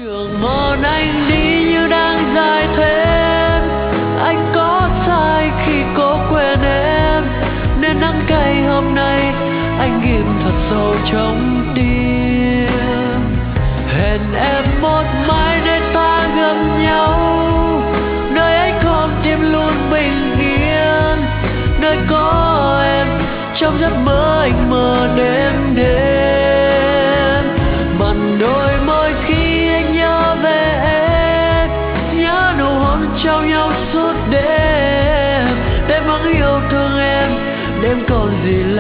Đường mòn anh đi như đang dài thêm, anh có sai khi cố quên em, nên nắng cay hôm nay anh ghim thật sâu trong tim. Hẹn em một mai để ta gặp nhau, nơi anh không tim luôn bình yên, nơi có em trong giấc mơ anh mơ đêm đêm. Mặn đôi môi khi anh nhớ về em, nhớ nụ hôn trao nhau suốt đêm. Đêm vắng yêu thương em, đêm còn gì